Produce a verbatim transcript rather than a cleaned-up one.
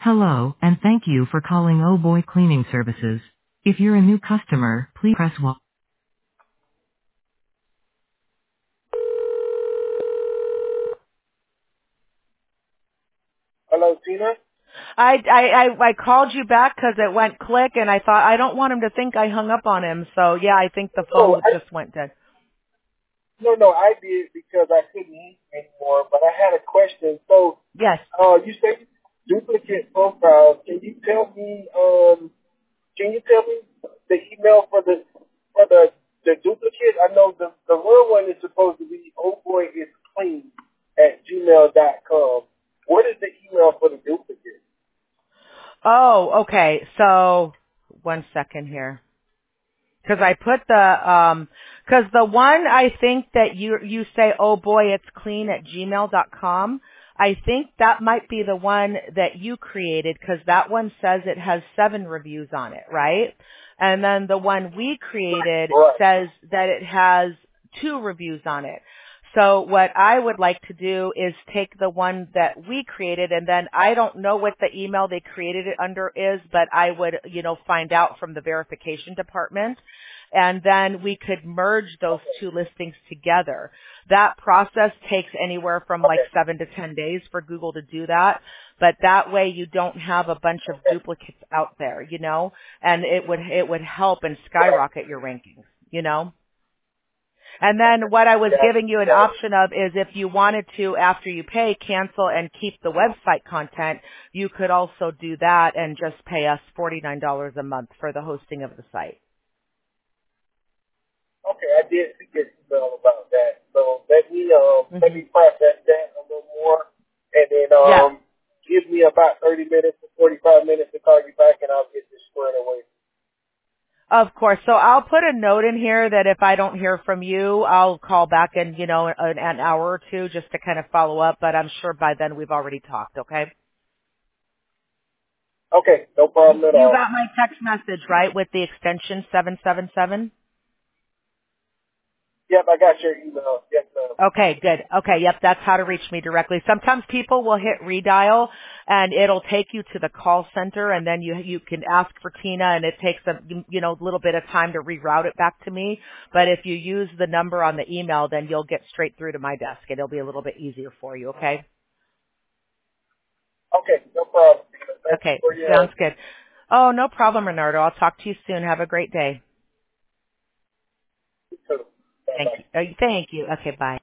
Hello, and thank you for calling Oh Boy Cleaning Services. If you're a new customer, please press one. Hello, Tina? I, I, I, I called you back 'cause it went click and I thought I don't want him to think I hung up on him. So yeah, I think the No, phone I, just went dead. no, no, I did because I couldn't hear you anymore, but I had a question. So, Yes. uh, you say duplicate profiles. Can you tell me, um, can you tell me the email for the, for the, the duplicate? I know the, the real one is supposed to be oh boy is clean at gmail dot com. What is the email for the duplicate? Oh, okay. So one second here. 'Cause I put the, um 'cause the one I think that you, you say, oh boy, it's clean at gmail dot com. I think that might be the one that you created 'cause that one says it has seven reviews on it, right? And then the one we created Right. says that it has two reviews on it. So what I would like to do is take the one that we created and then I don't know what the email they created it under is, but I would, you know, find out from the verification department and then we could merge those two listings together. That process takes anywhere from like Okay. seven to ten days for Google to do that, but that way you don't have a bunch of duplicates out there, you know, and it would, it would help and Right. skyrocket your rankings, you know? And then what I was Got giving you an got it. option of is if you wanted to, after you pay, cancel and keep the website content, you could also do that and just pay us forty-nine dollars a month for the hosting of the site. Okay, I did see your email about that. So let me um let hmm me process that a little more, and then Yeah, um give me about thirty minutes to forty five minutes to call you back, and I'll get this squared away. of course. So I'll put a note in here that if I don't hear from you, I'll call back in, you know, an, an hour or two just to kind of follow up, but I'm sure by then we've already talked, okay? Okay, no problem at You all. got my text message, right, with the extension seven seven seven? Yep, I got your email. Yes, ma'am. Okay, good. Okay, yep, that's how to reach me directly. Sometimes people will hit redial and it'll take you to the call center and then you you can ask for Tina and it takes a you know little bit of time to reroute it back to me. But if you use the number on the email, then you'll get straight through to my desk and it'll be a little bit easier for you, okay? Okay, no problem. Thank you Okay, for your sounds help. good. Oh, no problem, Renardo. I'll talk to you soon. Have a great day. You too. Bye Thank bye. you. Uh, Thank you. Okay, bye.